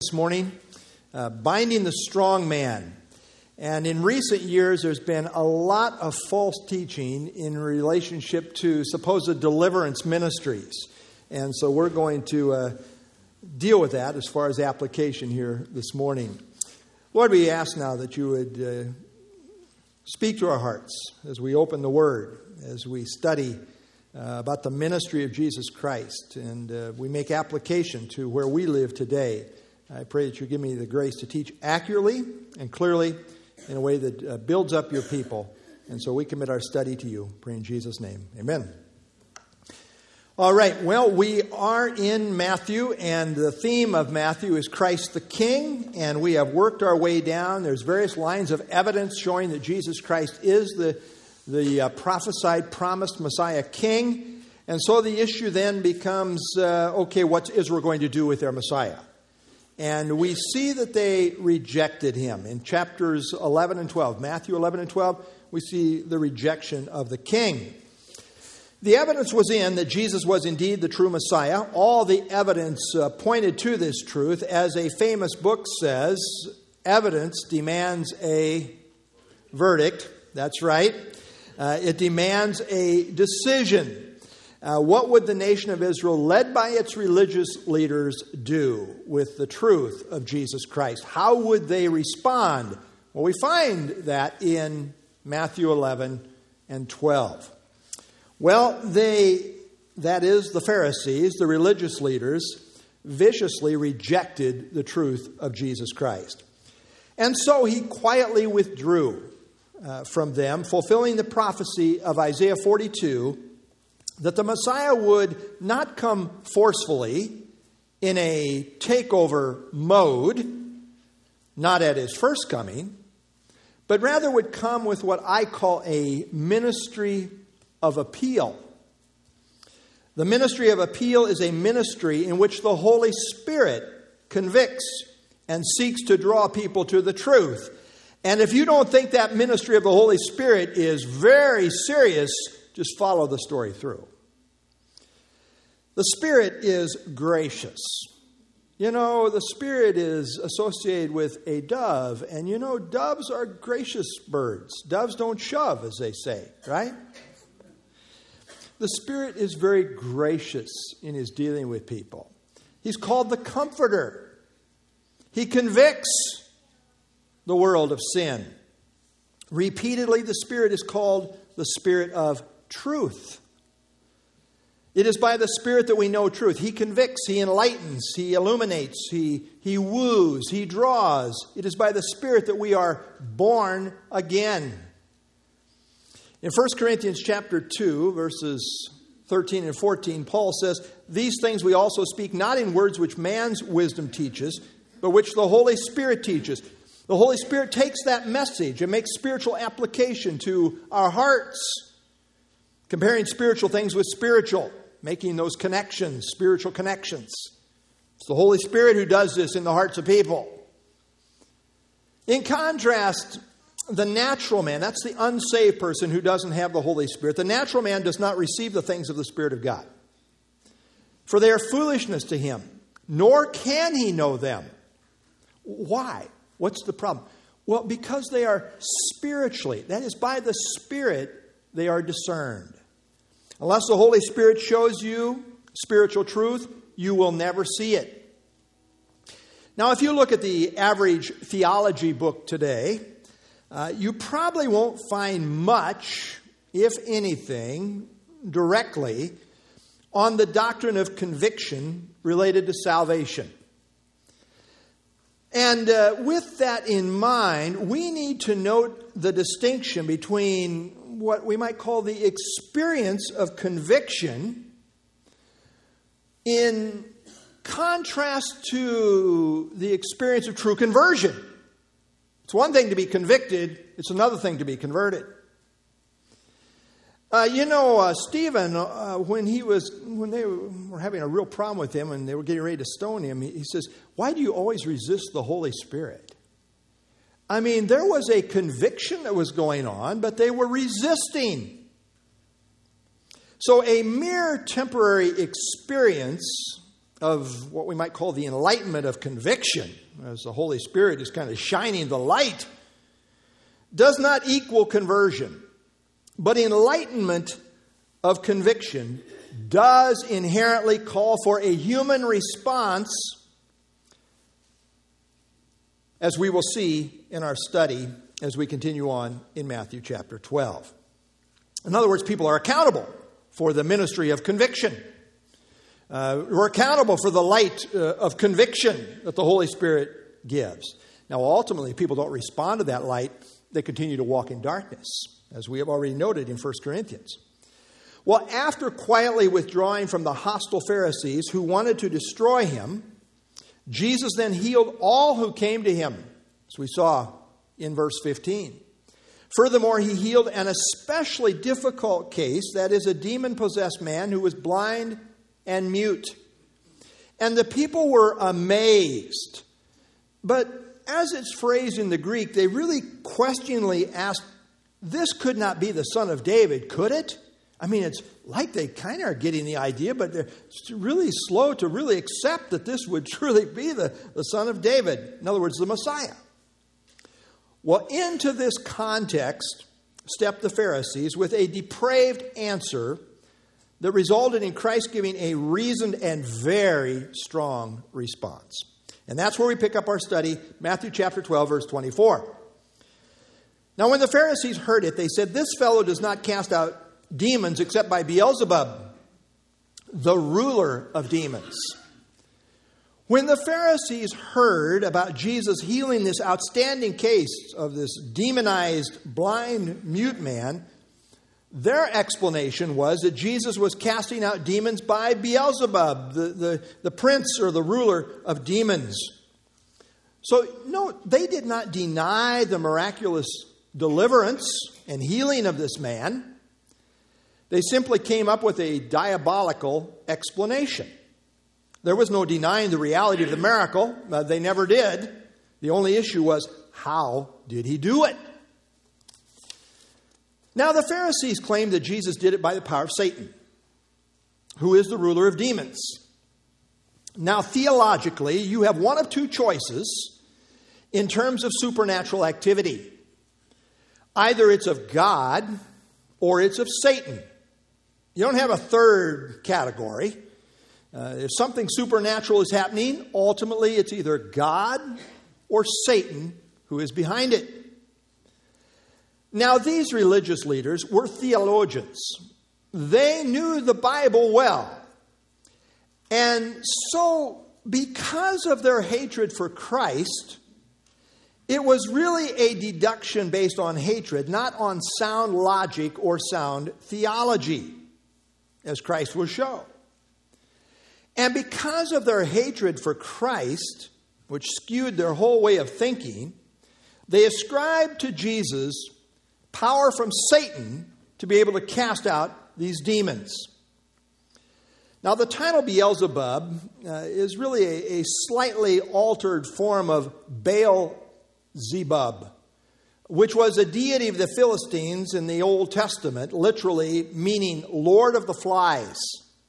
this morning, Binding the Strong Man. And in recent years, there's been a lot of false teaching in relationship to supposed deliverance ministries. And so we're going to deal with that as far as application here this morning. Lord, we ask now that you would speak to our hearts as we open the Word, as we study about the ministry of Jesus Christ, and we make application to where we live today. I pray that you give me the grace to teach accurately and clearly in a way that builds up your people. And so we commit our study to you. Pray in Jesus' name. Amen. All right. Well, we are in Matthew, and the theme of Matthew is Christ the King. And we have worked our way down. There's various lines of evidence showing that Jesus Christ is the prophesied, promised Messiah King. And so the issue then becomes, okay, what's Israel going to do with their Messiah? And we see that they rejected him. In chapters 11 and 12, Matthew 11 and 12, we see the rejection of the king. The evidence was in that Jesus was indeed the true Messiah. All the evidence pointed to this truth. As a famous book says, evidence demands a verdict. That's right. It demands a decision. What would the nation of Israel, led by its religious leaders, do with the truth of Jesus Christ? How would they respond? Well, we find that in Matthew 11 and 12. Well, that is the Pharisees, the religious leaders, viciously rejected the truth of Jesus Christ. And so he quietly withdrew from them, fulfilling the prophecy of Isaiah 42, that the Messiah would not come forcefully in a takeover mode, not at his first coming, but rather would come with what I call a ministry of appeal. The ministry of appeal is a ministry in which the Holy Spirit convicts and seeks to draw people to the truth. And if you don't think that ministry of the Holy Spirit is very serious, just follow the story through. The Spirit is gracious. You know, the Spirit is associated with a dove. And you know, doves are gracious birds. Doves don't shove, as they say, right? The Spirit is very gracious in his dealing with people. He's called the Comforter. He convicts the world of sin. Repeatedly, the Spirit is called the Spirit of truth. It is by the Spirit that we know truth. He convicts, he enlightens, he illuminates, he woos, he draws. It is by the Spirit that we are born again. In 1 Corinthians chapter 2, verses 13 and 14, Paul says, "These things we also speak not in words which man's wisdom teaches, but which the Holy Spirit teaches." The Holy Spirit takes that message and makes spiritual application to our hearts, comparing spiritual things with spiritual, making those connections, spiritual connections. It's the Holy Spirit who does this in the hearts of people. In contrast, the natural man, that's the unsaved person who doesn't have the Holy Spirit. The natural man does not receive the things of the Spirit of God, for they are foolishness to him, nor can he know them. Why? What's the problem? Well, because they are spiritually, that is, by the Spirit, they are discerned. Unless the Holy Spirit shows you spiritual truth, you will never see it. Now, if you look at the average theology book today, you probably won't find much, if anything, directly on the doctrine of conviction related to salvation. And with that in mind, we need to note the distinction between what we might call the experience of conviction in contrast to the experience of true conversion. It's one thing to be convicted, it's another thing to be converted. Stephen, when they were having a real problem with him and they were getting ready to stone him, he says, "Why do you always resist the Holy Spirit?" I mean, there was a conviction that was going on, but they were resisting. So a mere temporary experience of what we might call the enlightenment of conviction, as the Holy Spirit is kind of shining the light, does not equal conversion. But enlightenment of conviction does inherently call for a human response, as we will see in our study as we continue on in Matthew chapter 12. In other words, people are accountable for the ministry of conviction. We're accountable for the light of conviction that the Holy Spirit gives. Now, ultimately, people don't respond to that light. They continue to walk in darkness, as we have already noted in 1 Corinthians. Well, after quietly withdrawing from the hostile Pharisees who wanted to destroy him, Jesus then healed all who came to him, as we saw in verse 15. Furthermore, he healed an especially difficult case, that is, a demon-possessed man who was blind and mute. And the people were amazed. But as it's phrased in the Greek, they really questioningly asked, this could not be the son of David, could it? I mean, it's like they kind of are getting the idea, but they're really slow to really accept that this would truly be the son of David. In other words, the Messiah. Well, into this context stepped the Pharisees with a depraved answer that resulted in Christ giving a reasoned and very strong response. And that's where we pick up our study, Matthew chapter 12, verse 24. Now, when the Pharisees heard it, they said, this fellow does not cast out demons except by Beelzebub, the ruler of demons. When the Pharisees heard about Jesus healing this outstanding case of this demonized, blind, mute man, their explanation was that Jesus was casting out demons by Beelzebub, the prince or the ruler of demons. So, no, they did not deny the miraculous deliverance and healing of this man. They simply came up with a diabolical explanation. There was no denying the reality of the miracle. They never did. The only issue was, how did he do it? Now, the Pharisees claimed that Jesus did it by the power of Satan, who is the ruler of demons. Now, theologically, you have one of two choices in terms of supernatural activity. Either it's of God or it's of Satan. You don't have a third category. If something supernatural is happening, ultimately it's either God or Satan who is behind it. Now, these religious leaders were theologians. They knew the Bible well. And so, because of their hatred for Christ, it was really a deduction based on hatred, not on sound logic or sound theology, as Christ will show. And because of their hatred for Christ, which skewed their whole way of thinking, they ascribed to Jesus power from Satan to be able to cast out these demons. Now, the title Beelzebub is really a slightly altered form of Baal-zebub, which was a deity of the Philistines in the Old Testament, literally meaning Lord of the Flies.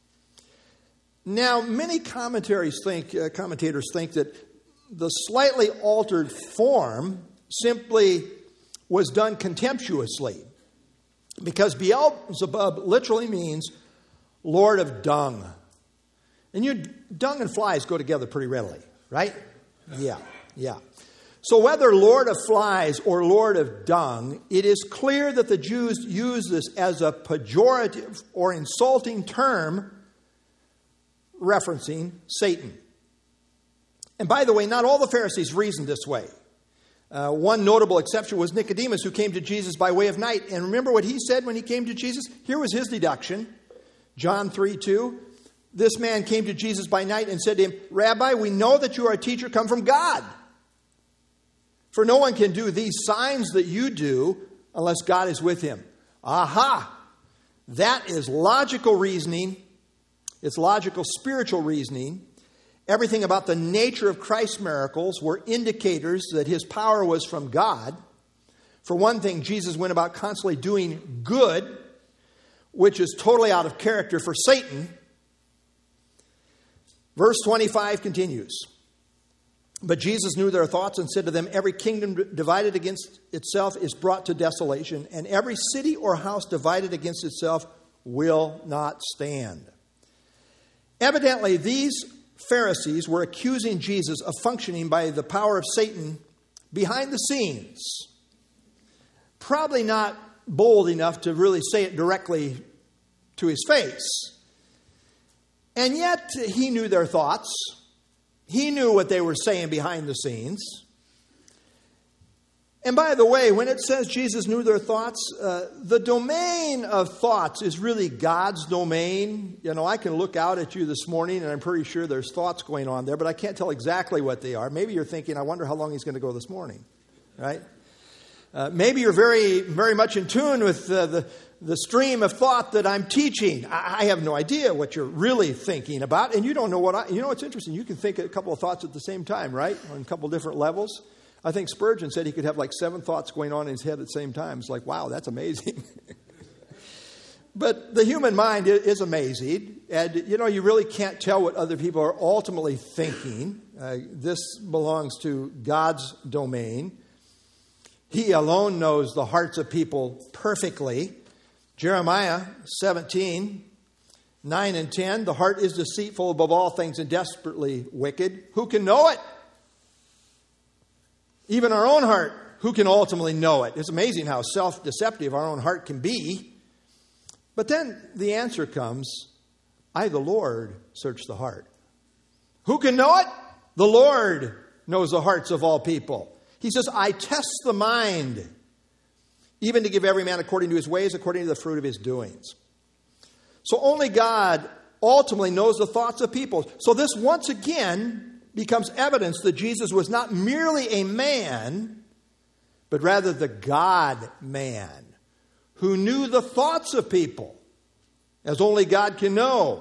Now, many commentators think that the slightly altered form simply was done contemptuously, because Beelzebub literally means Lord of Dung. And dung and flies go together pretty readily, right? Yeah. So whether Lord of Flies or Lord of Dung, it is clear that the Jews use this as a pejorative or insulting term referencing Satan. And by the way, not all the Pharisees reasoned this way. One notable exception was Nicodemus, who came to Jesus by way of night. And remember what he said when he came to Jesus? Here was his deduction. John 3:2. This man came to Jesus by night and said to him, Rabbi, we know that you are a teacher come from God. For no one can do these signs that you do unless God is with him. Aha! That is logical reasoning. It's logical spiritual reasoning. Everything about the nature of Christ's miracles were indicators that his power was from God. For one thing, Jesus went about constantly doing good, which is totally out of character for Satan. Verse 25 continues. But Jesus knew their thoughts and said to them, every kingdom divided against itself is brought to desolation, and every city or house divided against itself will not stand. Evidently, these Pharisees were accusing Jesus of functioning by the power of Satan behind the scenes. Probably not bold enough to really say it directly to his face. And yet, he knew their thoughts. He knew what they were saying behind the scenes. And by the way, when it says Jesus knew their thoughts, the domain of thoughts is really God's domain. You know, I can look out at you this morning and I'm pretty sure there's thoughts going on there, but I can't tell exactly what they are. Maybe you're thinking, I wonder how long he's going to go this morning, right? Maybe you're very, very much in tune with the stream of thought that I'm teaching. I have no idea what you're really thinking about, and you don't know what you know what's interesting? You can think a couple of thoughts at the same time, right? On a couple different levels. I think Spurgeon said he could have like 7 thoughts going on in his head at the same time. It's like, wow, that's amazing. But the human mind is amazing. And, you know, you really can't tell what other people are ultimately thinking. This belongs to God's domain. He alone knows the hearts of people perfectly. Jeremiah 17, 9 and 10. The heart is deceitful above all things and desperately wicked. Who can know it? Even our own heart, who can ultimately know it? It's amazing how self-deceptive our own heart can be. But then the answer comes, I, the Lord, search the heart. Who can know it? The Lord knows the hearts of all people. He says, I test the mind, even to give every man according to his ways, according to the fruit of his doings. So only God ultimately knows the thoughts of people. So this once again becomes evidence that Jesus was not merely a man, but rather the God-man who knew the thoughts of people, as only God can know.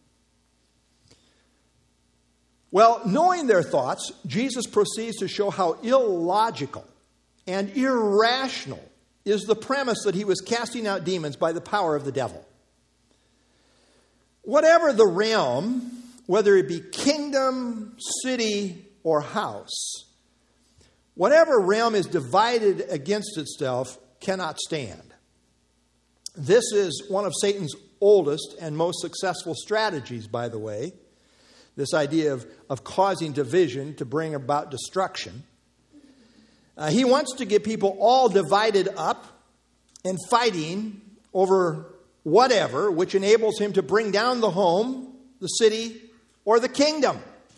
Well, knowing their thoughts, Jesus proceeds to show how illogical and irrational is the premise that he was casting out demons by the power of the devil. Whatever the realm, whether it be kingdom, city, or house, whatever realm is divided against itself cannot stand. This is one of Satan's oldest and most successful strategies, by the way. This idea of causing division to bring about destruction. He wants to get people all divided up and fighting over whatever, which enables him to bring down the home, the city, or the kingdom.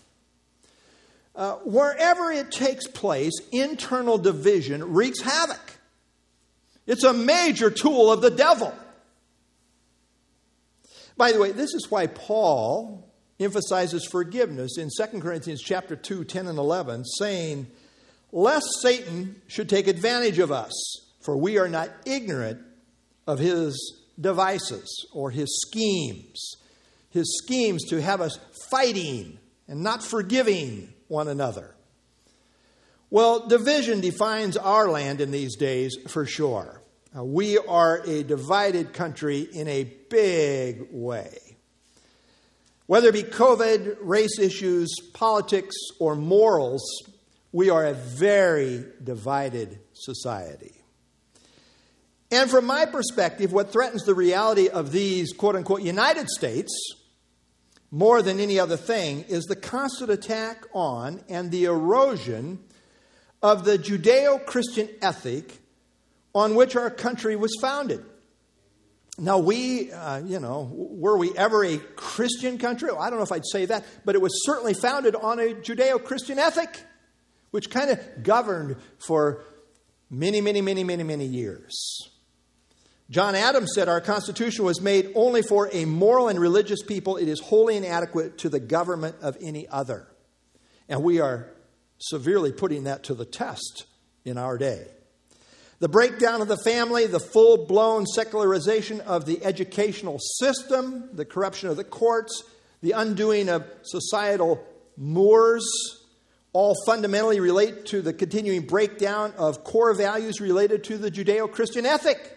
Wherever it takes place, internal division wreaks havoc. It's a major tool of the devil. By the way, this is why Paul emphasizes forgiveness in 2 Corinthians chapter 2, 10 and 11, saying, lest Satan should take advantage of us, for we are not ignorant of his devices or his schemes to have us fighting and not forgiving one another. Well, division defines our land in these days for sure. We are a divided country in a big way. Whether it be COVID, race issues, politics, or morals, we are a very divided society. And from my perspective, what threatens the reality of these quote-unquote United States more than any other thing is the constant attack on and the erosion of the Judeo-Christian ethic on which our country was founded. Now, were we ever a Christian country? I don't know if I'd say that, but it was certainly founded on a Judeo-Christian ethic, which kind of governed for many, many, many, many, many years. John Adams said, our Constitution was made only for a moral and religious people. It is wholly inadequate to the government of any other. And we are severely putting that to the test in our day. The breakdown of the family, the full-blown secularization of the educational system, the corruption of the courts, the undoing of societal mores, all fundamentally relate to the continuing breakdown of core values related to the Judeo-Christian ethic.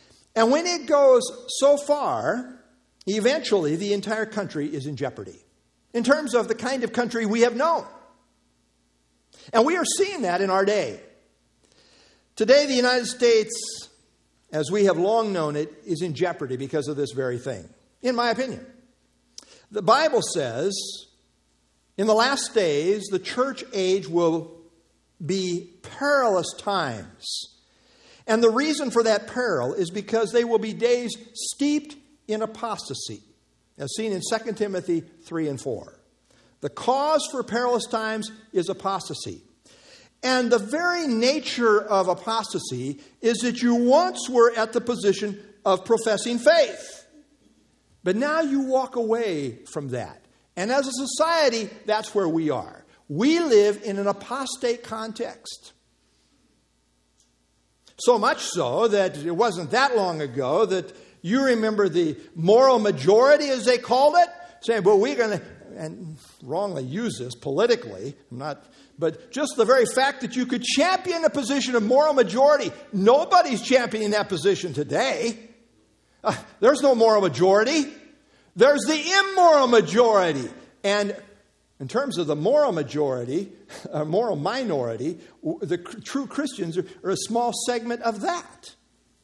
And when it goes so far, eventually the entire country is in jeopardy. in terms of the kind of country we have known. And we are seeing that in our day. Today, the United States, as we have long known it, is in jeopardy because of this very thing, in my opinion. The Bible says, in the last days, the church age will be perilous times. And the reason for that peril is because they will be days steeped in apostasy, as seen in 2 Timothy 3 and 4. The cause for perilous times is apostasy. And the very nature of apostasy is that you once were at the position of professing faith. But now you walk away from that. And as a society, that's where we are. We live in an apostate context. So much so that it wasn't that long ago that you remember the moral majority, as they called it, saying, well, we're going to, and wrongly use this politically, but just the very fact that you could champion a position of moral majority. Nobody's championing that position today. There's no moral majority. There's the immoral majority. And in terms of the moral majority, moral minority, the true Christians are a small segment of that.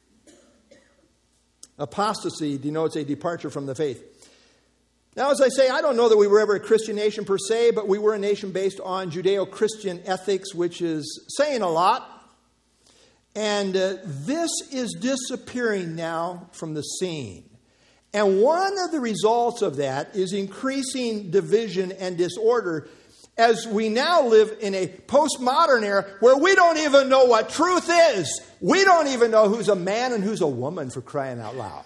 Apostasy denotes a departure from the faith. Now, as I say, I don't know that we were ever a Christian nation per se, but we were a nation based on Judeo-Christian ethics, which is saying a lot. And this is disappearing now from the scene. And one of the results of that is increasing division and disorder as we now live in a postmodern era where we don't even know what truth is. We don't even know who's a man and who's a woman, for crying out loud.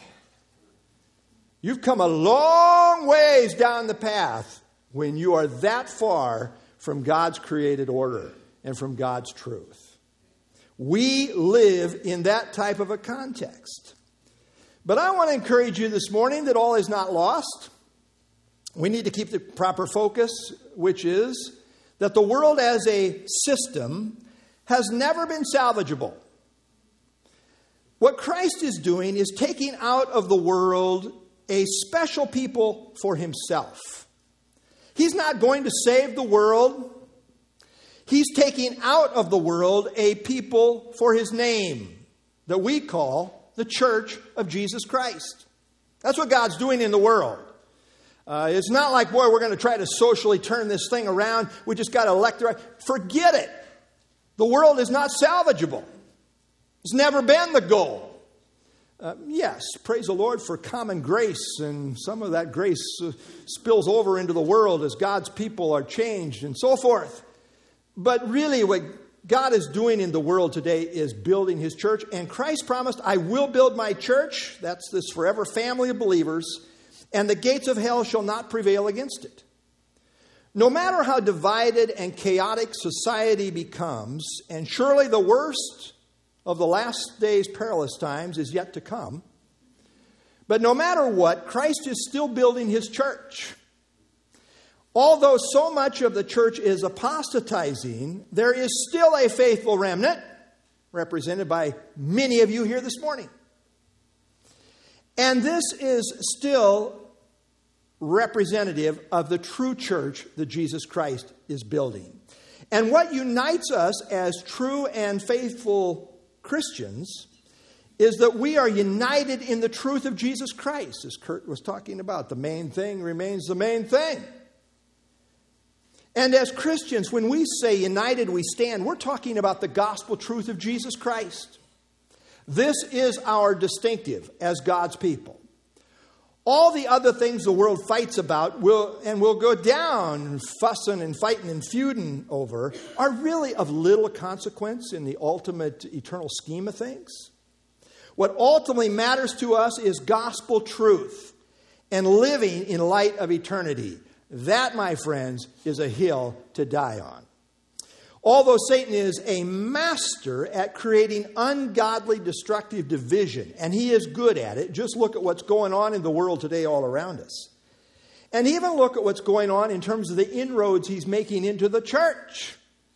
You've come a long ways down the path when you are that far from God's created order and from God's truth. We live in that type of a context. But I want to encourage you this morning that all is not lost. We need to keep the proper focus, which is that the world as a system has never been salvageable. What Christ is doing is taking out of the world a special people for himself. He's not going to save the world. He's taking out of the world a people for his name that we call the Church of Jesus Christ. That's what God's doing in the world. It's not like, boy, we're going to try to socially turn this thing around. We just got to elect the right. Forget it. The world is not salvageable. It's never been the goal. Yes, praise the Lord for common grace, and some of that grace spills over into the world as God's people are changed and so forth. But really what God is doing in the world today is building his church, and Christ promised, I will build my church, that's this forever family of believers, and the gates of hell shall not prevail against it. No matter how divided and chaotic society becomes, and surely the worst of the last days' perilous times is yet to come. But no matter what, Christ is still building his church. Although so much of the church is apostatizing, there is still a faithful remnant, represented by many of you here this morning. And this is still representative of the true church that Jesus Christ is building. And what unites us as true and faithful Christians is that we are united in the truth of Jesus Christ. As Kurt was talking about, the main thing remains the main thing. And as Christians, when we say united we stand, we're talking about the gospel truth of Jesus Christ. This is our distinctive as God's people. All the other things the world fights about will go down, fussing and fighting and feuding over, are really of little consequence in the ultimate eternal scheme of things. What ultimately matters to us is gospel truth and living in light of eternity. That, my friends, is a hill to die on. Although Satan is a master at creating ungodly, destructive division, and he is good at it, just look at what's going on in the world today all around us. And even look at what's going on in terms of the inroads he's making into the church.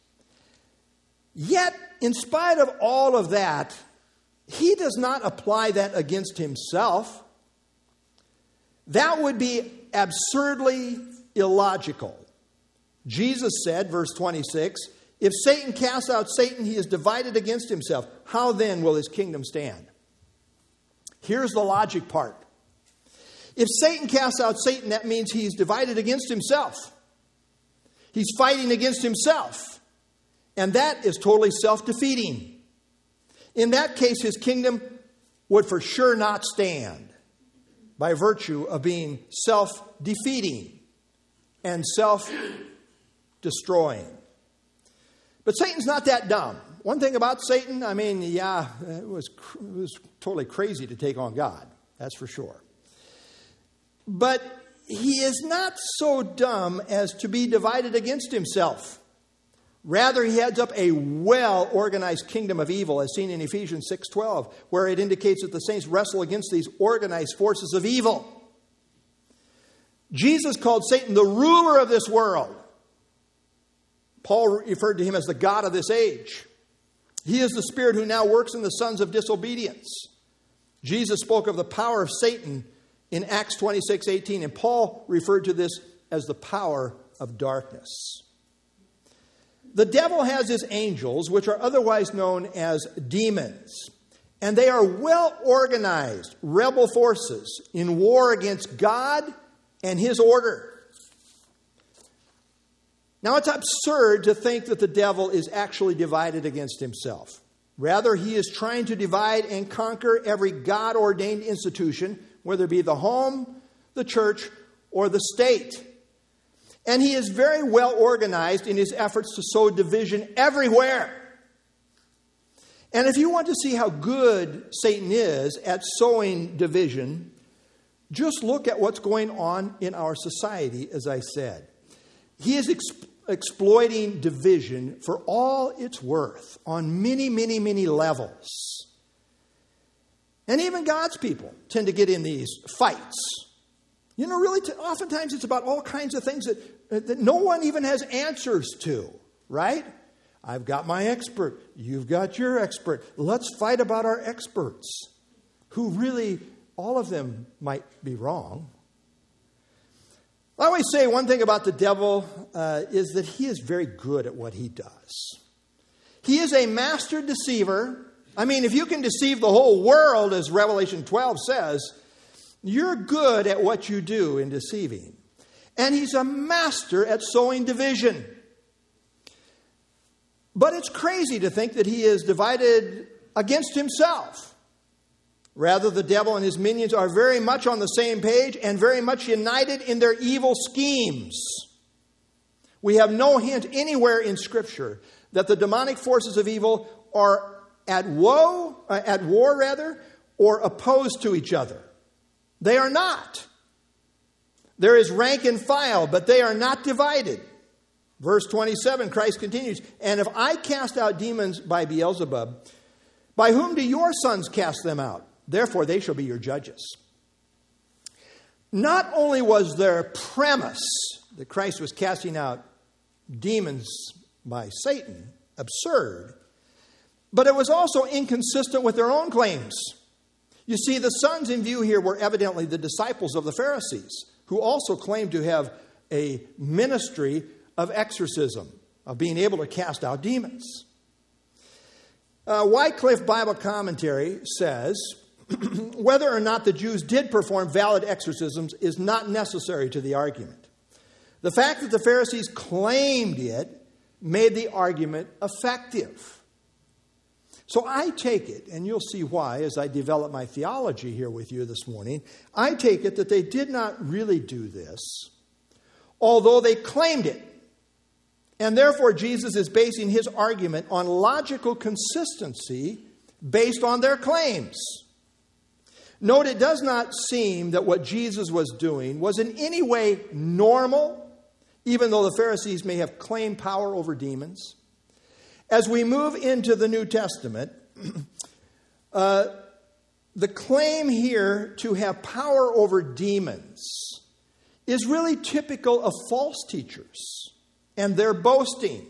Yet, in spite of all of that, he does not apply that against himself. That would be absurdly illogical. Jesus said, verse 26, if Satan casts out Satan, he is divided against himself. How then will his kingdom stand? Here's the logic part. If Satan casts out Satan, that means he's divided against himself. He's fighting against himself. And that is totally self-defeating. In that case, his kingdom would for sure not stand by virtue of being self-defeating and self-destroying. But Satan's not that dumb. One thing about Satan, it was totally crazy to take on God. That's for sure. But he is not so dumb as to be divided against himself. Rather, he heads up a well-organized kingdom of evil, as seen in Ephesians 6:12, where it indicates that the saints wrestle against these organized forces of evil. Jesus called Satan the ruler of this world. Paul referred to him as the god of this age. He is the spirit who now works in the sons of disobedience. Jesus spoke of the power of Satan in Acts 26:18, and Paul referred to this as the power of darkness. The devil has his angels, which are otherwise known as demons, and they are well-organized rebel forces in war against God and his order. Now, it's absurd to think that the devil is actually divided against himself. Rather, he is trying to divide and conquer every God-ordained institution, whether it be the home, the church, or the state. And he is very well organized in his efforts to sow division everywhere. And if you want to see how good Satan is at sowing division, just look at what's going on in our society, as I said. He is exploiting division for all it's worth on many, many, many levels. And even God's people tend to get in these fights. Really, oftentimes it's about all kinds of things that no one even has answers to, right? I've got my expert. You've got your expert. Let's fight about our experts, who really, all of them might be wrong. I always say one thing about the devil is that he is very good at what he does. He is a master deceiver. If you can deceive the whole world, as Revelation 12 says, you're good at what you do in deceiving. And he's a master at sowing division. But it's crazy to think that he is divided against himself. Rather, the devil and his minions are very much on the same page and very much united in their evil schemes. We have no hint anywhere in Scripture that the demonic forces of evil are at war, or opposed to each other. They are not. There is rank and file, but they are not divided. Verse 27, Christ continues, and if I cast out demons by Beelzebub, by whom do your sons cast them out? Therefore, they shall be your judges. Not only was their premise that Christ was casting out demons by Satan absurd, but it was also inconsistent with their own claims. You see, the sons in view here were evidently the disciples of the Pharisees, who also claimed to have a ministry of exorcism, of being able to cast out demons. Wycliffe Bible Commentary says, whether or not the Jews did perform valid exorcisms is not necessary to the argument. The fact that the Pharisees claimed it made the argument effective. So I take it, and you'll see why as I develop my theology here with you this morning, I take it that they did not really do this, although they claimed it. And therefore, Jesus is basing his argument on logical consistency based on their claims. Note, it does not seem that what Jesus was doing was in any way normal, even though the Pharisees may have claimed power over demons. As we move into the New Testament, the claim here to have power over demons is really typical of false teachers and their boasting.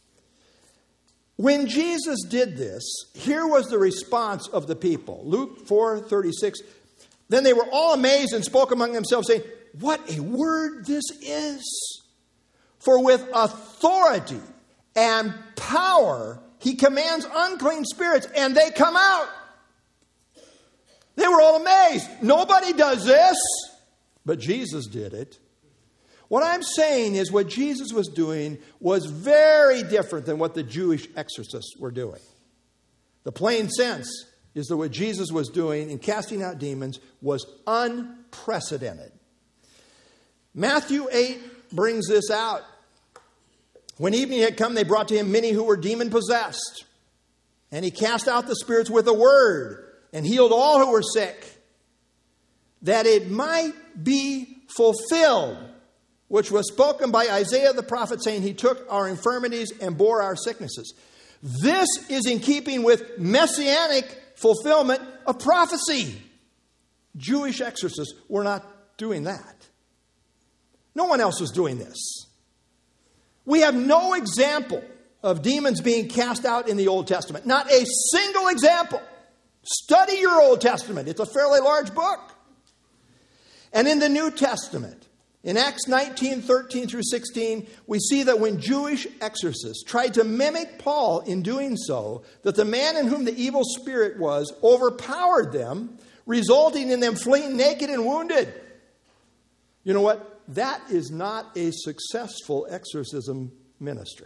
When Jesus did this, here was the response of the people. Luke 4:36. Then they were all amazed and spoke among themselves, saying, what a word this is. For with authority and power he commands unclean spirits, and they come out. They were all amazed. Nobody does this, but Jesus did it. What I'm saying is what Jesus was doing was very different than what the Jewish exorcists were doing. The plain sense is that what Jesus was doing in casting out demons was unprecedented. Matthew 8 brings this out. When evening had come, they brought to him many who were demon-possessed. And he cast out the spirits with a word and healed all who were sick, that it might be fulfilled, which was spoken by Isaiah the prophet, saying, he took our infirmities and bore our sicknesses. This is in keeping with messianic fulfillment of prophecy. Jewish exorcists were not doing that. No one else was doing this. We have no example of demons being cast out in the Old Testament. Not a single example. Study your Old Testament. It's a fairly large book. And in the New Testament, in Acts 19:13 through 16, we see that when Jewish exorcists tried to mimic Paul in doing so, that the man in whom the evil spirit was overpowered them, resulting in them fleeing naked and wounded. You know what? That is not a successful exorcism ministry.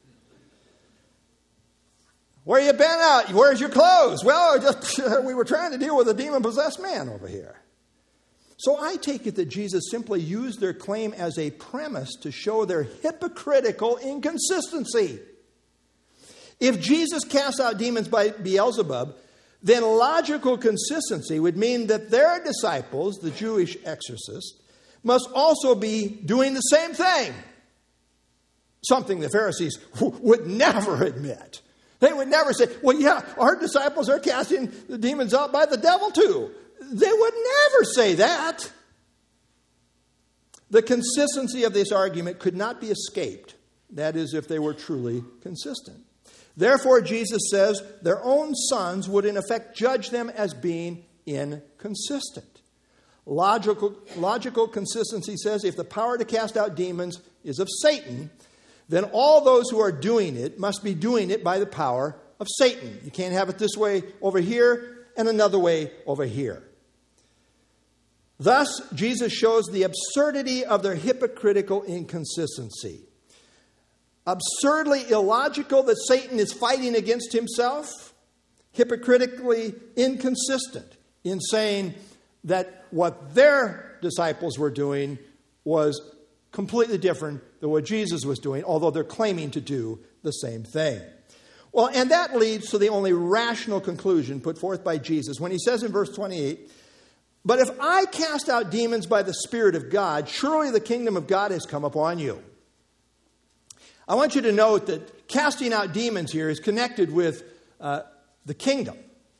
Where you been out? Where's your clothes? Well, we were trying to deal with a demon-possessed man over here. So I take it that Jesus simply used their claim as a premise to show their hypocritical inconsistency. If Jesus cast out demons by Beelzebub, then logical consistency would mean that their disciples, the Jewish exorcists, must also be doing the same thing. Something the Pharisees would never admit. They would never say, well, yeah, our disciples are casting the demons out by the devil too. They would never say that. The consistency of this argument could not be escaped. That is, if they were truly consistent. Therefore, Jesus says their own sons would in effect judge them as being inconsistent. Logical consistency says if the power to cast out demons is of Satan, then all those who are doing it must be doing it by the power of Satan. You can't have it this way over here and another way over here. Thus, Jesus shows the absurdity of their hypocritical inconsistency. Absurdly illogical that Satan is fighting against himself, hypocritically inconsistent in saying that what their disciples were doing was completely different than what Jesus was doing, although they're claiming to do the same thing. Well, and that leads to the only rational conclusion put forth by Jesus when he says in verse 28, but if I cast out demons by the Spirit of God, surely the kingdom of God has come upon you. I want you to note that casting out demons here is connected with the kingdom,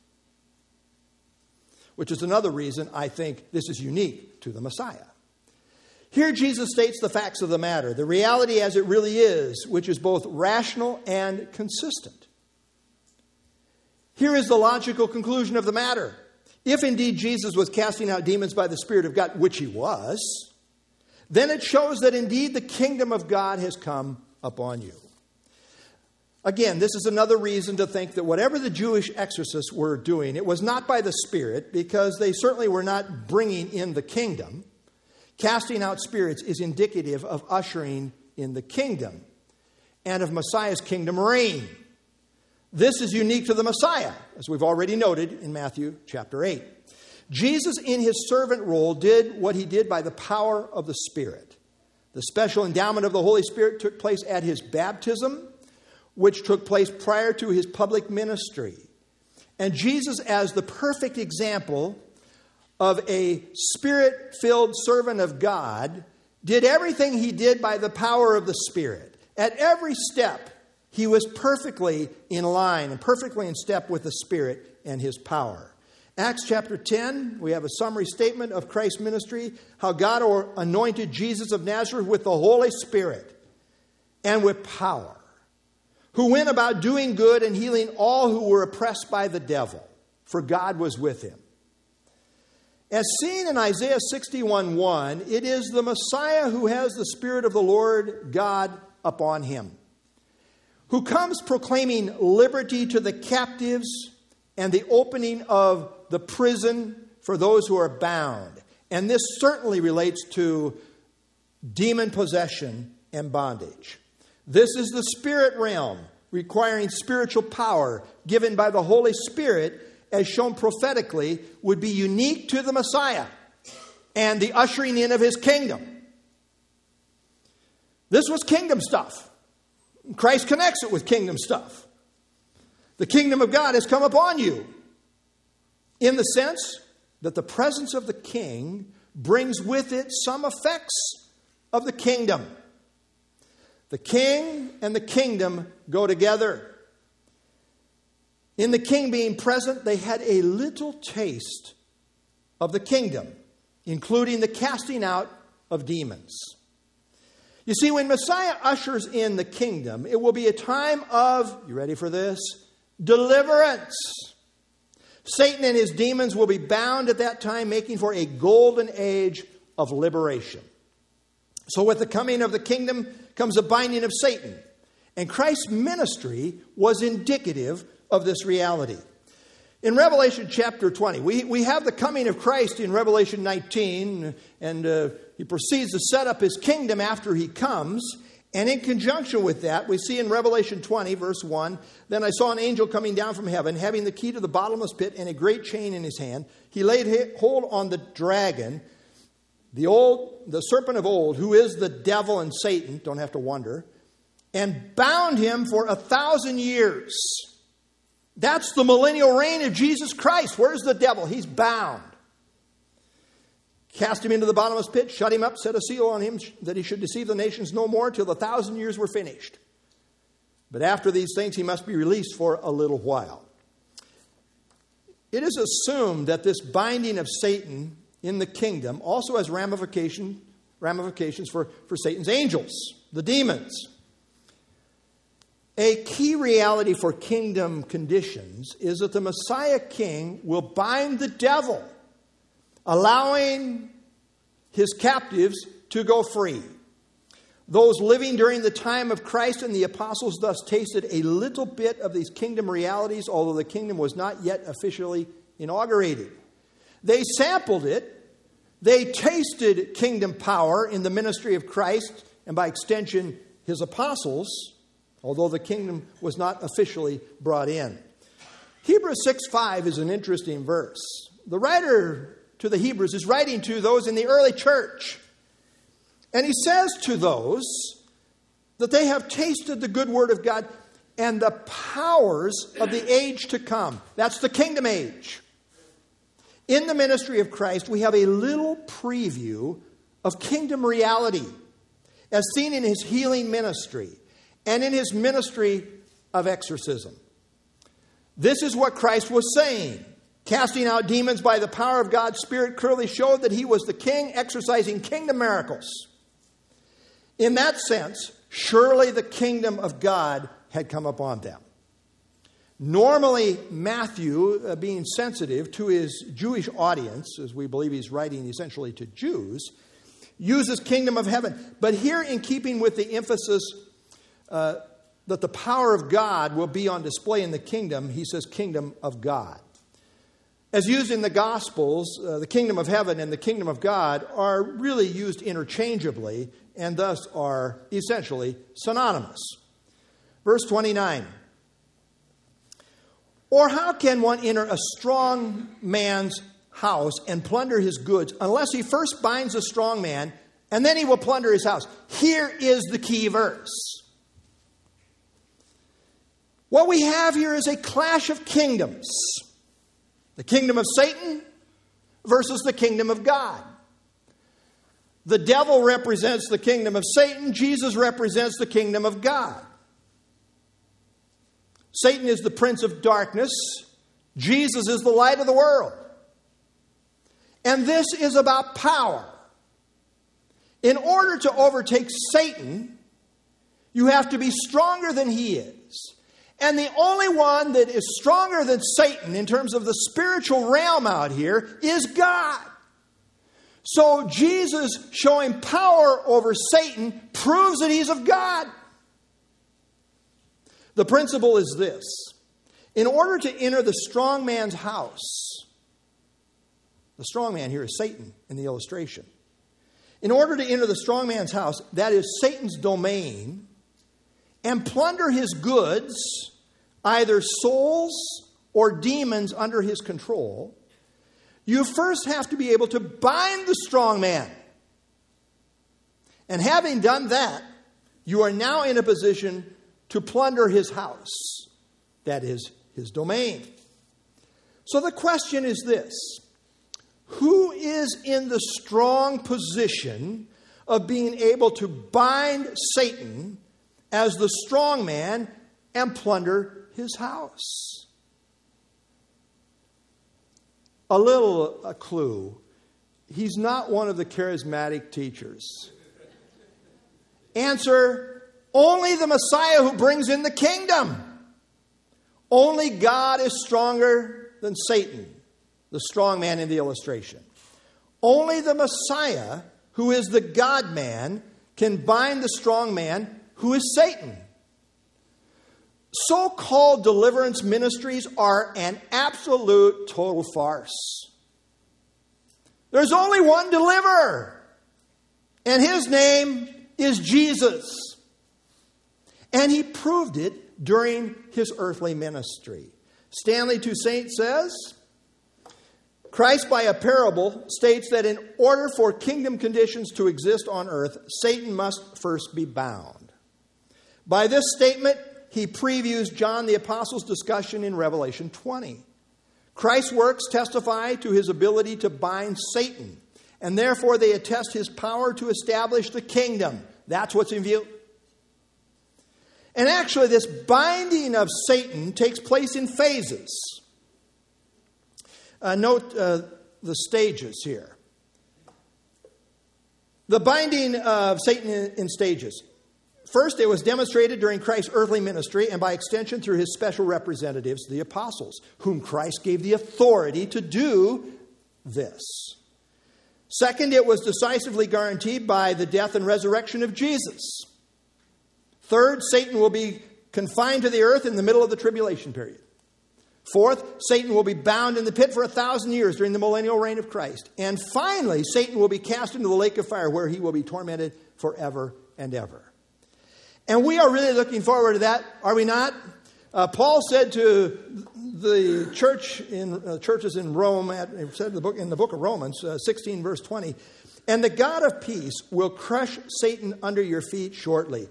which is another reason I think this is unique to the Messiah. Here Jesus states the facts of the matter, the reality as it really is, which is both rational and consistent. Here is the logical conclusion of the matter. If indeed Jesus was casting out demons by the Spirit of God, which he was, then it shows that indeed the kingdom of God has come upon you. Again, this is another reason to think that whatever the Jewish exorcists were doing, it was not by the Spirit, because they certainly were not bringing in the kingdom. Casting out spirits is indicative of ushering in the kingdom and of Messiah's kingdom reign. This is unique to the Messiah, as we've already noted in Matthew chapter 8. Jesus, in his servant role, did what he did by the power of the Spirit. The special endowment of the Holy Spirit took place at his baptism, which took place prior to his public ministry. And Jesus, as the perfect example of a Spirit-filled servant of God, did everything he did by the power of the Spirit. At every step, he was perfectly in line and perfectly in step with the Spirit and his power. Acts chapter 10, we have a summary statement of Christ's ministry, how God anointed Jesus of Nazareth with the Holy Spirit and with power, who went about doing good and healing all who were oppressed by the devil, for God was with him. As seen in Isaiah 61:1, it is the Messiah who has the Spirit of the Lord God upon him, who comes proclaiming liberty to the captives and the opening of the prison for those who are bound. And this certainly relates to demon possession and bondage. This is the spirit realm, requiring spiritual power given by the Holy Spirit, as shown prophetically, would be unique to the Messiah and the ushering in of his kingdom. This was kingdom stuff. Christ connects it with kingdom stuff. The kingdom of God has come upon you, in the sense that the presence of the king brings with it some effects of the kingdom. The king and the kingdom go together. In the king being present, they had a little taste of the kingdom, including the casting out of demons. You see, when Messiah ushers in the kingdom, it will be a time of, you ready for this? Deliverance. Satan and his demons will be bound at that time, making for a golden age of liberation. So with the coming of the kingdom comes a binding of Satan. And Christ's ministry was indicative of this reality. In Revelation chapter 20, we have the coming of Christ in Revelation 19, and he proceeds to set up his kingdom after he comes. And in conjunction with that, we see in Revelation 20, verse 1, "Then I saw an angel coming down from heaven, having the key to the bottomless pit and a great chain in his hand. He laid hold on the dragon, the serpent of old, who is the devil and Satan," don't have to wonder, "and bound him for 1,000 years. That's the millennial reign of Jesus Christ. Where's the devil? He's bound. "Cast him into the bottomless pit, shut him up, set a seal on him that he should deceive the nations no more till the 1,000 years were finished. But after these things he must be released for a little while." It is assumed that this binding of Satan in the kingdom also has ramifications for Satan's angels, the demons. A key reality for kingdom conditions is that the Messiah King will bind the devil, allowing his captives to go free. Those living during the time of Christ and the apostles thus tasted a little bit of these kingdom realities, although the kingdom was not yet officially inaugurated. They sampled it. They tasted kingdom power in the ministry of Christ and by extension his apostles, although the kingdom was not officially brought in. Hebrews 6:5 is an interesting verse. The writer to the Hebrews is writing to those in the early church. And he says to those that they have tasted the good word of God and the powers of the age to come. That's the kingdom age. In the ministry of Christ, we have a little preview of kingdom reality, as seen in his healing ministry and in his ministry of exorcism. This is what Christ was saying. Casting out demons by the power of God's Spirit clearly showed that he was the king exercising kingdom miracles. In that sense, surely the kingdom of God had come upon them. Normally, Matthew, being sensitive to his Jewish audience, as we believe he's writing essentially to Jews, uses kingdom of heaven. But here, in keeping with the emphasis that the power of God will be on display in the kingdom, he says kingdom of God. As used in the Gospels, the kingdom of heaven and the kingdom of God are really used interchangeably and thus are essentially synonymous. Verse 29. "Or how can one enter a strong man's house and plunder his goods unless he first binds a strong man and then he will plunder his house?" Here is the key verse. What we have here is a clash of kingdoms. The kingdom of Satan versus the kingdom of God. The devil represents the kingdom of Satan. Jesus represents the kingdom of God. Satan is the prince of darkness. Jesus is the light of the world. And this is about power. In order to overtake Satan, you have to be stronger than he is. And the only one that is stronger than Satan in terms of the spiritual realm out here is God. So Jesus showing power over Satan proves that he's of God. The principle is this. In order to enter the strong man's house, the strong man here is Satan in the illustration. In order to enter the strong man's house, that is Satan's domain, and plunder his goods, either souls or demons under his control, you first have to be able to bind the strong man. And having done that, you are now in a position to plunder his house, that is his domain. So the question is this: who is in the strong position of being able to bind Satan as the strong man and plunder his house? A clue. He's not one of the charismatic teachers. Answer: only the Messiah who brings in the kingdom. Only God is stronger than Satan, the strong man in the illustration. Only the Messiah, who is the God-man, can bind the strong man, who is Satan. So-called deliverance ministries are an absolute total farce. There's only one deliverer, and his name is Jesus. And he proved it during his earthly ministry. Stanley Toussaint says, Christ by a parable states that in order for kingdom conditions to exist on earth, Satan must first be bound. By this statement, he previews John the Apostle's discussion in Revelation 20. Christ's works testify to his ability to bind Satan, and therefore they attest his power to establish the kingdom. That's what's in view. And actually, this binding of Satan takes place in phases. Note the stages here. The binding of Satan in stages. First, it was demonstrated during Christ's earthly ministry and by extension through his special representatives, the apostles, whom Christ gave the authority to do this. Second, it was decisively guaranteed by the death and resurrection of Jesus. Third, Satan will be confined to the earth in the middle of the tribulation period. Fourth, Satan will be bound in the pit for 1,000 years during the millennial reign of Christ. And finally, Satan will be cast into the lake of fire where he will be tormented forever and ever. And we are really looking forward to that, are we not? Paul said to the churches in Rome, said in the book of Romans, 16 verse 20, and the God of peace will crush Satan under your feet shortly.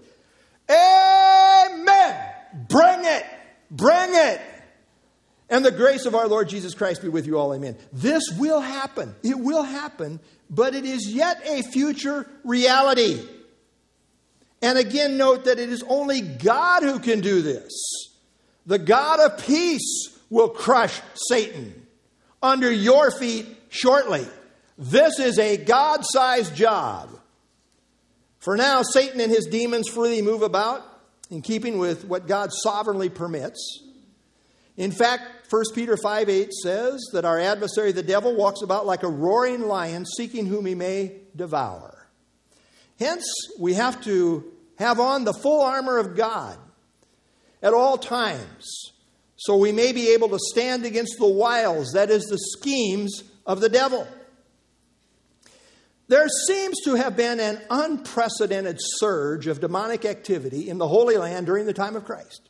Amen! Bring it! Bring it! And the grace of our Lord Jesus Christ be with you all. Amen. This will happen. It will happen, but it is yet a future reality. And again, note that it is only God who can do this. The God of peace will crush Satan under your feet shortly. This is a God-sized job. For now, Satan and his demons freely move about in keeping with what God sovereignly permits. In fact, 1 Peter 5:8 says that our adversary, the devil, walks about like a roaring lion, seeking whom he may devour. Hence, we have to have on the full armor of God at all times, so we may be able to stand against the wiles, that is, the schemes of the devil. There seems to have been an unprecedented surge of demonic activity in the Holy Land during the time of Christ.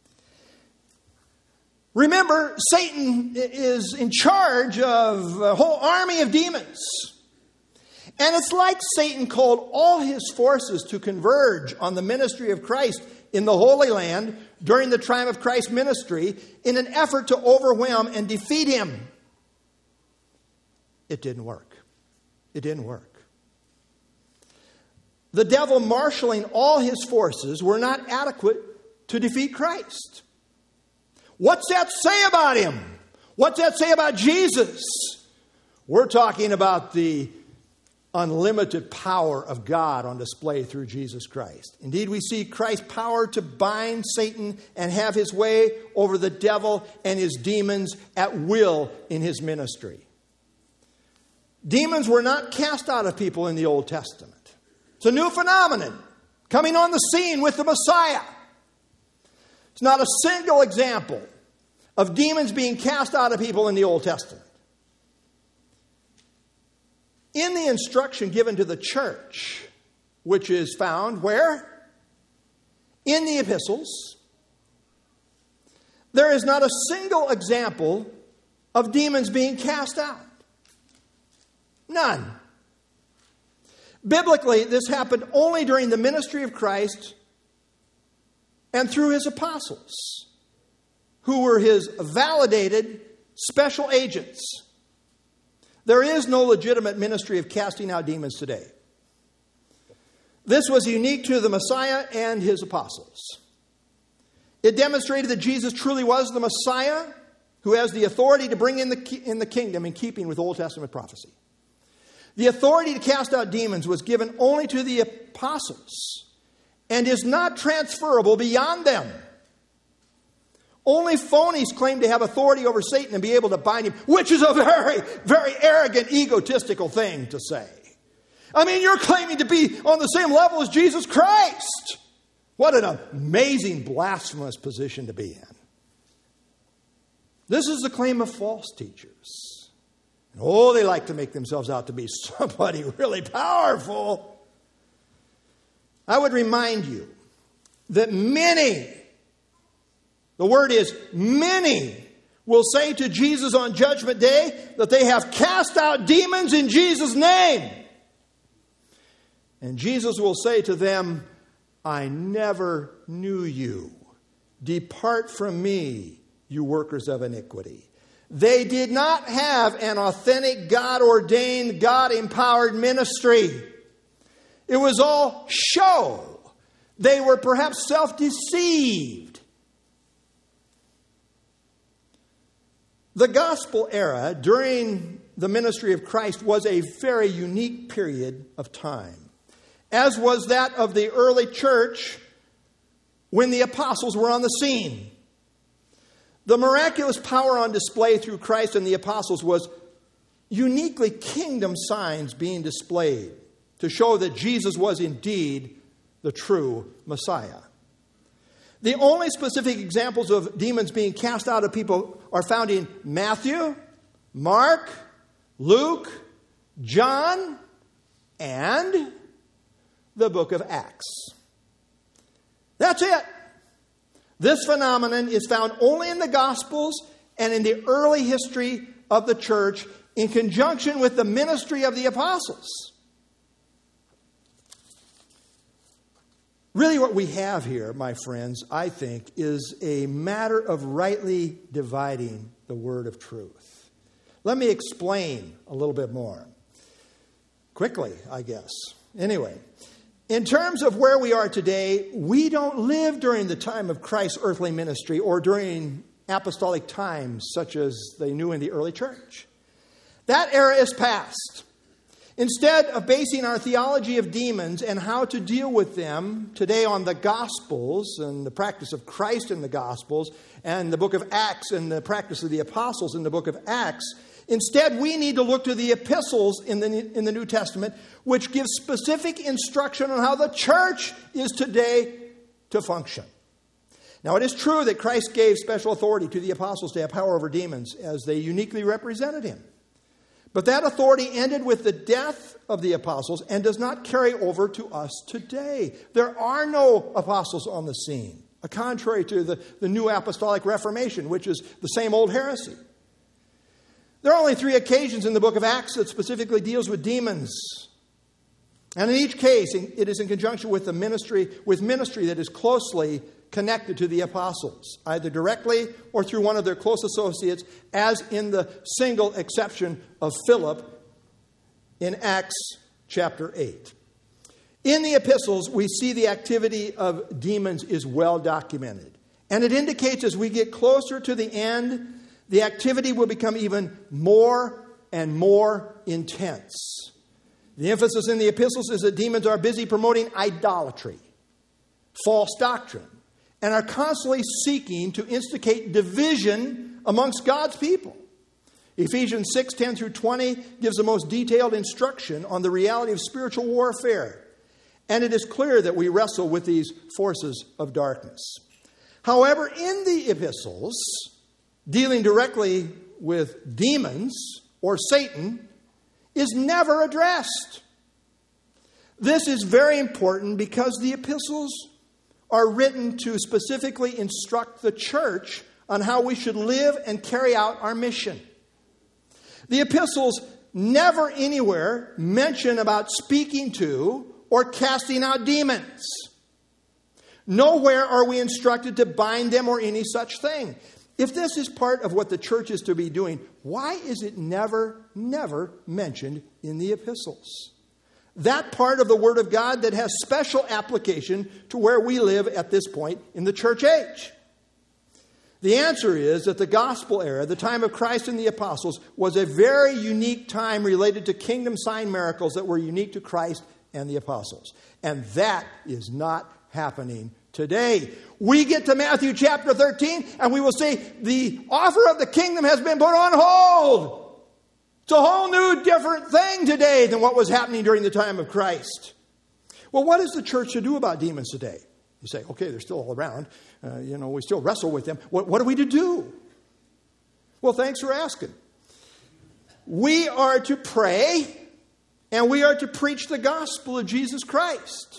Remember, Satan is in charge of a whole army of demons. And it's like Satan called all his forces to converge on the ministry of Christ in the Holy Land during the time of Christ's ministry in an effort to overwhelm and defeat him. It didn't work. It didn't work. The devil marshaling all his forces were not adequate to defeat Christ. What's that say about him? What's that say about Jesus? We're talking about the unlimited power of God on display through Jesus Christ. Indeed, we see Christ's power to bind Satan and have his way over the devil and his demons at will in his ministry. Demons were not cast out of people in the Old Testament. It's a new phenomenon coming on the scene with the Messiah. It's not a single example of demons being cast out of people in the Old Testament. In the instruction given to the church, which is found where? In the epistles, there is not a single example of demons being cast out. None. Biblically, this happened only during the ministry of Christ and through his apostles, who were his validated special agents. There is no legitimate ministry of casting out demons today. This was unique to the Messiah and his apostles. It demonstrated that Jesus truly was the Messiah who has the authority to bring in the kingdom in keeping with Old Testament prophecy. The authority to cast out demons was given only to the apostles and is not transferable beyond them. Only phonies claim to have authority over Satan and be able to bind him, which is a very, very arrogant, egotistical thing to say. I mean, you're claiming to be on the same level as Jesus Christ. What an amazing, blasphemous position to be in. This is the claim of false teachers. And they like to make themselves out to be somebody really powerful. I would remind you that many, the word is many, will say to Jesus on Judgment Day that they have cast out demons in Jesus' name. And Jesus will say to them, I never knew you. Depart from me, you workers of iniquity. They did not have an authentic, God-ordained, God-empowered ministry. It was all show. They were perhaps self-deceived. The gospel era during the ministry of Christ was a very unique period of time, as was that of the early church when the apostles were on the scene. The miraculous power on display through Christ and the apostles was uniquely kingdom signs being displayed to show that Jesus was indeed the true Messiah. The only specific examples of demons being cast out of people are found in Matthew, Mark, Luke, John, and the book of Acts. That's it. This phenomenon is found only in the Gospels and in the early history of the church in conjunction with the ministry of the apostles. Really what we have here, my friends, I think, is a matter of rightly dividing the word of truth. Let me explain a little bit more. Quickly, I guess. Anyway, in terms of where we are today, we don't live during the time of Christ's earthly ministry or during apostolic times such as they knew in the early church. That era is past. Instead of basing our theology of demons and how to deal with them today on the Gospels and the practice of Christ in the Gospels and the book of Acts and the practice of the apostles in the book of Acts, instead we need to look to the epistles in the New Testament, which give specific instruction on how the church is today to function. Now, it is true that Christ gave special authority to the apostles to have power over demons as they uniquely represented him. But that authority ended with the death of the apostles and does not carry over to us today. There are no apostles on the scene, contrary to the New Apostolic Reformation, which is the same old heresy. There are only 3 occasions in the book of Acts that specifically deals with demons. And in each case, it is in conjunction with ministry that is closely connected to the apostles, either directly or through one of their close associates, as in the single exception of Philip in Acts chapter 8. In the epistles, we see the activity of demons is well documented. And it indicates as we get closer to the end, the activity will become even more and more intense. The emphasis in the epistles is that demons are busy promoting idolatry, false doctrine, and are constantly seeking to instigate division amongst God's people. Ephesians 6:10 through 20 gives the most detailed instruction on the reality of spiritual warfare. And it is clear that we wrestle with these forces of darkness. However, in the epistles, dealing directly with demons or Satan is never addressed. This is very important because the epistles are written to specifically instruct the church on how we should live and carry out our mission. The epistles never anywhere mention about speaking to or casting out demons. Nowhere are we instructed to bind them or any such thing. If this is part of what the church is to be doing, why is it never mentioned in the epistles? That part of the Word of God that has special application to where we live at this point in the church age. The answer is that the gospel era, the time of Christ and the apostles, was a very unique time related to kingdom sign miracles that were unique to Christ and the apostles. And that is not happening today. We get to Matthew chapter 13 and we will see the offer of the kingdom has been put on hold. It's a whole new different thing today than what was happening during the time of Christ. Well, what is the church to do about demons today? You say, okay, they're still all around. We still wrestle with them. What are we to do? Well, thanks for asking. We are to pray and we are to preach the gospel of Jesus Christ.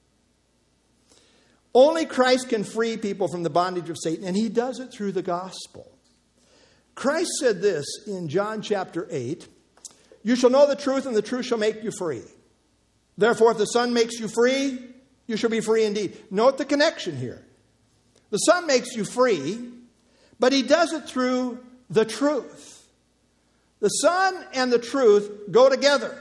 Only Christ can free people from the bondage of Satan, and he does it through the gospel. Christ said this in John chapter 8, "You shall know the truth, and the truth shall make you free. Therefore, if the Son makes you free, you shall be free indeed." Note the connection here. The Son makes you free, but he does it through the truth. The Son and the truth go together.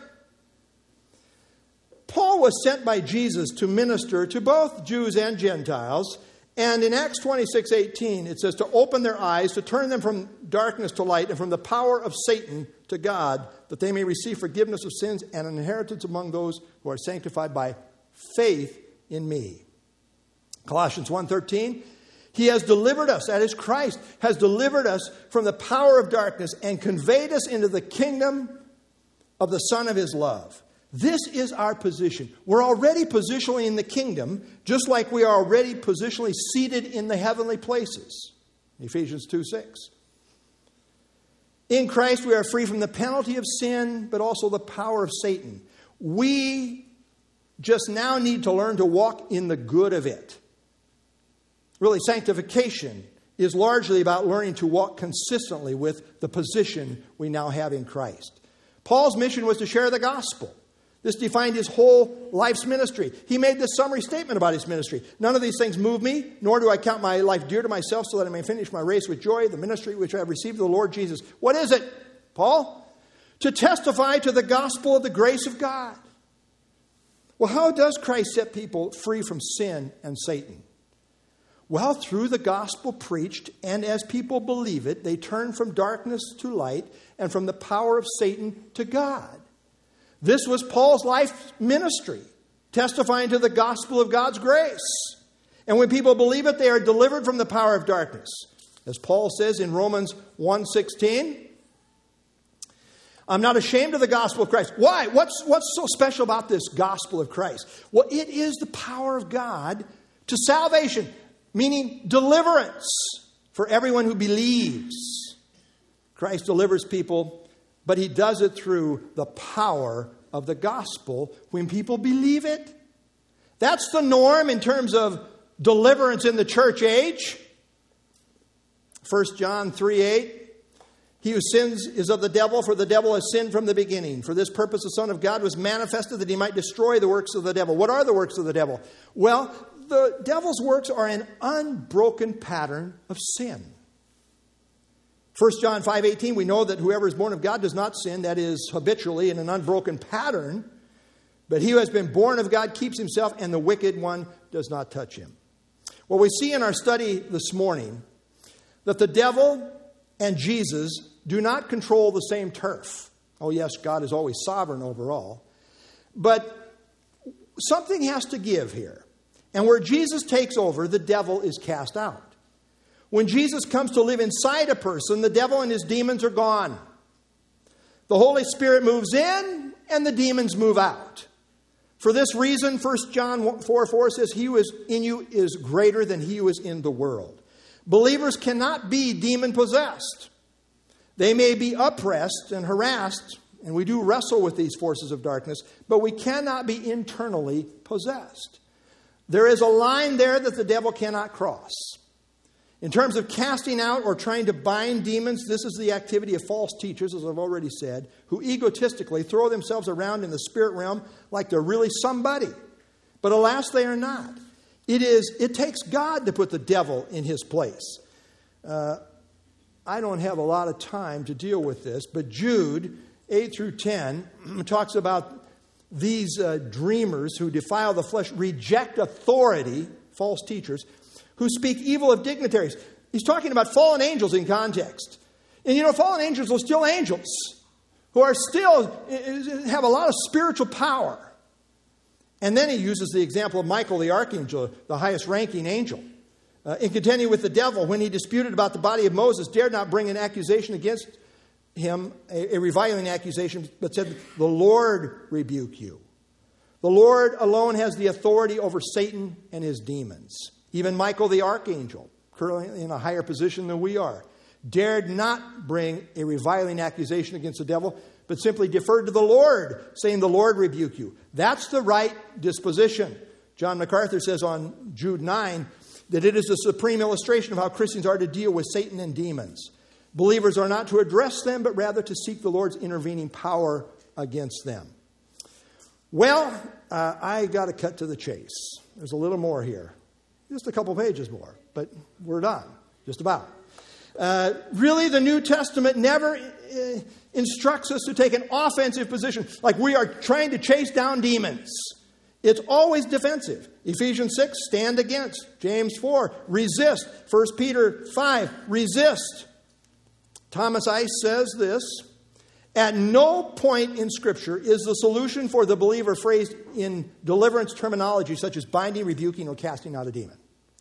Paul was sent by Jesus to minister to both Jews and Gentiles. And in Acts 26:18, it says to open their eyes, to turn them from darkness to light and from the power of Satan to God, that they may receive forgiveness of sins and an inheritance among those who are sanctified by faith in me. Colossians 1:13, he has delivered us, that is Christ, has delivered us from the power of darkness and conveyed us into the kingdom of the Son of his love. This is our position. We're already positionally in the kingdom, just like we are already positionally seated in the heavenly places. Ephesians 2:6. In Christ we are free from the penalty of sin, but also the power of Satan. We just now need to learn to walk in the good of it. Really, sanctification is largely about learning to walk consistently with the position we now have in Christ. Paul's mission was to share the gospel. This defined his whole life's ministry. He made this summary statement about his ministry. "None of these things move me, nor do I count my life dear to myself, so that I may finish my race with joy, the ministry which I have received of the Lord Jesus." What is it, Paul? To testify to the gospel of the grace of God. Well, how does Christ set people free from sin and Satan? Well, through the gospel preached, and as people believe it, they turn from darkness to light and from the power of Satan to God. This was Paul's life ministry, testifying to the gospel of God's grace. And when people believe it, they are delivered from the power of darkness. As Paul says in Romans 1:16, "I'm not ashamed of the gospel of Christ." Why? What's so special about this gospel of Christ? Well, it is the power of God to salvation, meaning deliverance for everyone who believes. Christ delivers people, but he does it through the power of the gospel when people believe it. That's the norm in terms of deliverance in the church age. 1 John 3:8, "He who sins is of the devil, for the devil has sinned from the beginning. For this purpose the Son of God was manifested, that he might destroy the works of the devil." What are the works of the devil? Well, the devil's works are an unbroken pattern of sin. 1 John 5:18, we know that whoever is born of God does not sin, that is, habitually in an unbroken pattern. But he who has been born of God keeps himself, and the wicked one does not touch him. Well, we see in our study this morning that the devil and Jesus do not control the same turf. Oh yes, God is always sovereign over all. But something has to give here. And where Jesus takes over, the devil is cast out. When Jesus comes to live inside a person, the devil and his demons are gone. The Holy Spirit moves in and the demons move out. For this reason, 1 John 4:4 says, he who is in you is greater than he who is in the world. Believers cannot be demon-possessed. They may be oppressed and harassed, and we do wrestle with these forces of darkness, but we cannot be internally possessed. There is a line there that the devil cannot cross. In terms of casting out or trying to bind demons, this is the activity of false teachers, as I've already said, who egotistically throw themselves around in the spirit realm like they're really somebody. But alas, they are not. It takes God to put the devil in his place. I don't have a lot of time to deal with this, but Jude 8 through 10 talks about these dreamers who defile the flesh, reject authority, false teachers, who speak evil of dignitaries. He's talking about fallen angels in context. And fallen angels are still angels who are still have a lot of spiritual power. And then he uses the example of Michael the archangel, the highest ranking angel. In contending with the devil, when he disputed about the body of Moses, dared not bring an accusation against him, a reviling accusation, but said, the Lord rebuke you. The Lord alone has the authority over Satan and his demons. Even Michael the archangel, currently in a higher position than we are, dared not bring a reviling accusation against the devil, but simply deferred to the Lord, saying, the Lord rebuke you. That's the right disposition. John MacArthur says on Jude 9 that it is the supreme illustration of how Christians are to deal with Satan and demons. Believers are not to address them, but rather to seek the Lord's intervening power against them. Well, I got to cut to the chase. There's a little more here. Just a couple pages more, but we're done, just about. Really, the New Testament never instructs us to take an offensive position, like we are trying to chase down demons. It's always defensive. Ephesians 6, stand against. James 4, resist. 1 Peter 5, resist. Thomas Ice says this, at no point in Scripture is the solution for the believer phrased in deliverance terminology such as binding, rebuking, or casting out a demon.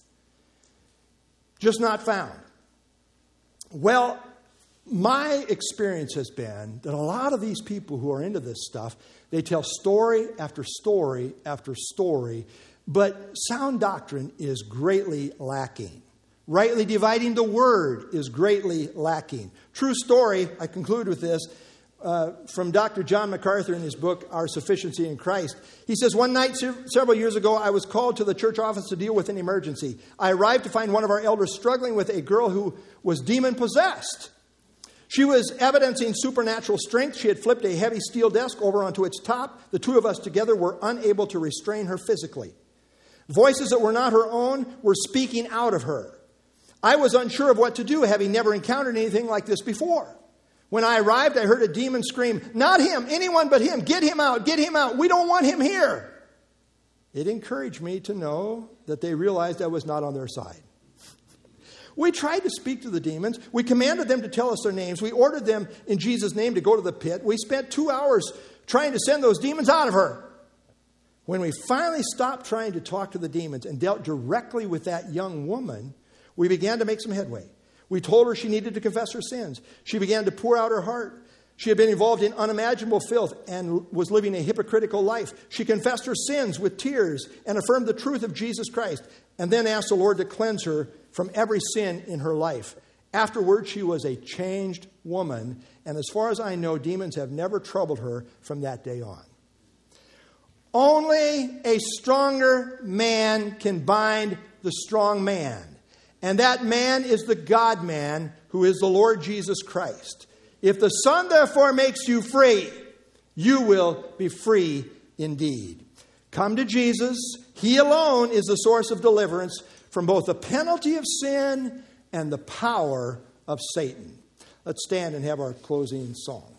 Just not found. Well, my experience has been that a lot of these people who are into this stuff, they tell story after story after story, but sound doctrine is greatly lacking. Rightly dividing the word is greatly lacking. True story, I conclude with this, from Dr. John MacArthur in his book, Our Sufficiency in Christ. He says, one night several years ago, I was called to the church office to deal with an emergency. I arrived to find one of our elders struggling with a girl who was demon-possessed. She was evidencing supernatural strength. She had flipped a heavy steel desk over onto its top. The two of us together were unable to restrain her physically. Voices that were not her own were speaking out of her. I was unsure of what to do, having never encountered anything like this before. When I arrived, I heard a demon scream, not him, anyone but him. Get him out, get him out. We don't want him here. It encouraged me to know that they realized I was not on their side. We tried to speak to the demons. We commanded them to tell us their names. We ordered them in Jesus' name to go to the pit. We spent 2 hours trying to send those demons out of her. When we finally stopped trying to talk to the demons and dealt directly with that young woman, we began to make some headway. We told her she needed to confess her sins. She began to pour out her heart. She had been involved in unimaginable filth and was living a hypocritical life. She confessed her sins with tears and affirmed the truth of Jesus Christ, and then asked the Lord to cleanse her from every sin in her life. Afterward, she was a changed woman, and as far as I know, demons have never troubled her from that day on. Only a stronger man can bind the strong man. And that man is the God-man, who is the Lord Jesus Christ. If the Son therefore makes you free, you will be free indeed. Come to Jesus. He alone is the source of deliverance from both the penalty of sin and the power of Satan. Let's stand and have our closing song.